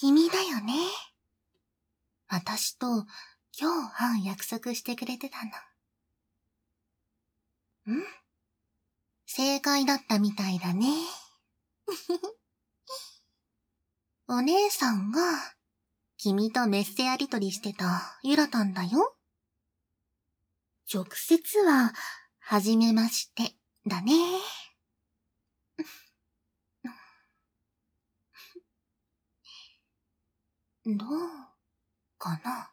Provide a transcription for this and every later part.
君だよね。私と今日会う約束してくれてたの。正解だったみたいだね。お姉さんが君とメッセやりとりしてたゆらたんだよ。直接は、はじめまして、だね。どうかな。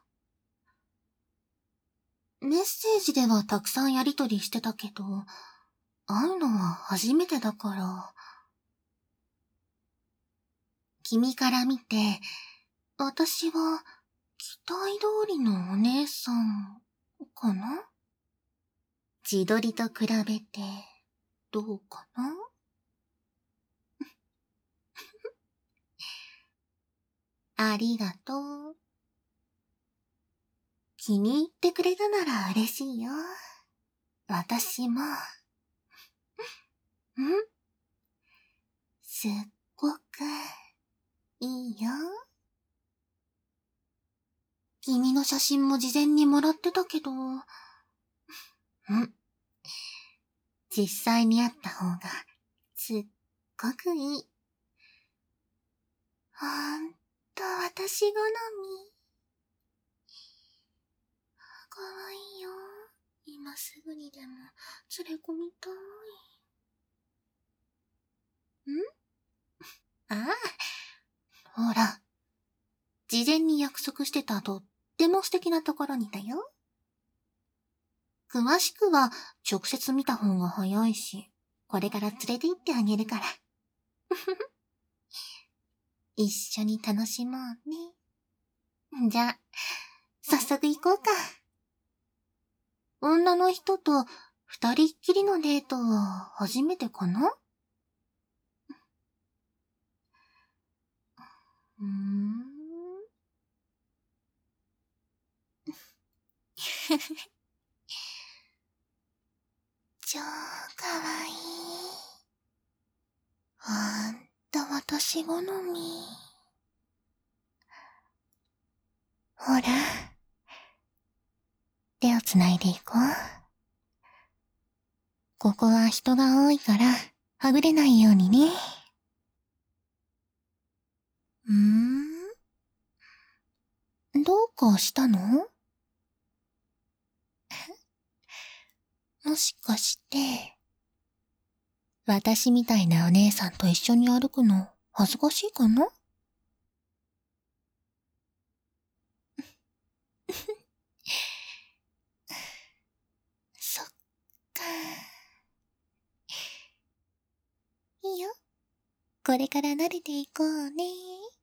メッセージではたくさんやりとりしてたけど、会うのは初めてだから。君から見て、私は期待通りのお姉さんかな？自撮りと比べてどうかな？ありがとう。気に入ってくれたなら嬉しいよ。私も。すっごくいいよ。君の写真も事前にもらってたけど、実際に会った方がすっごくいい。ほんと私好み。かわいいよ。今すぐにでも連れ込みたい。ああ、ほら、事前に約束してたとっても素敵なところにだよ。詳しくは直接見た方が早いし、これから連れて行ってあげるから。一緒に楽しもうね。じゃあ、早速行こうか。女の人と二人っきりのデートは初めてかな？超かわいい。ほんと私好み。ほら、手をつないでいこう。ここは人が多いから、はぐれないようにね。どうかしたの？もしかして、私みたいなお姉さんと一緒に歩くの恥ずかしいかな？そっか。いいよ。これから慣れていこうね。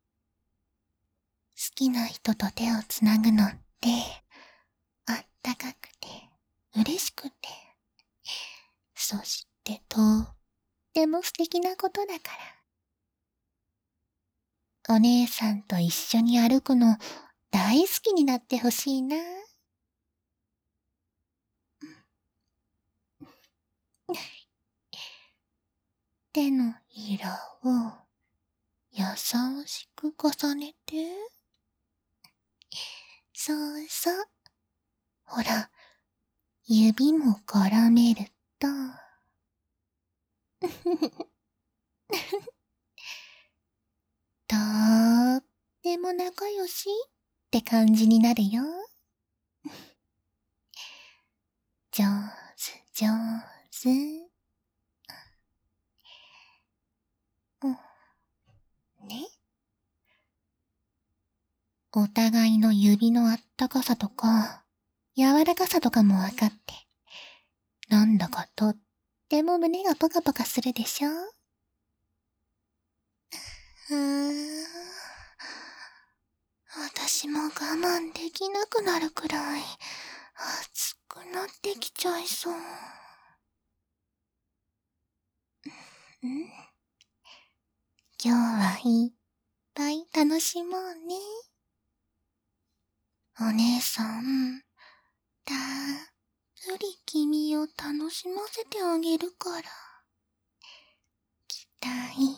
好きな人と手をつなぐのって、あったかくて、嬉しくて、そしてとっても素敵なことだから。お姉さんと一緒に歩くの大好きになってほしいな。手のひらを優しく重ねて。そうそう。ほら、指も絡めると。とーっても仲良しって感じになるよ。上手上手。ね。お互いの指のあったかさとか、柔らかさとかもわかって、なんだかとっても胸がポカポカするでしょ？私も我慢できなくなるくらい熱くなってきちゃいそう。今日はいっぱい楽しもうね。お姉さん、たっぷり君を楽しませてあげるから。期待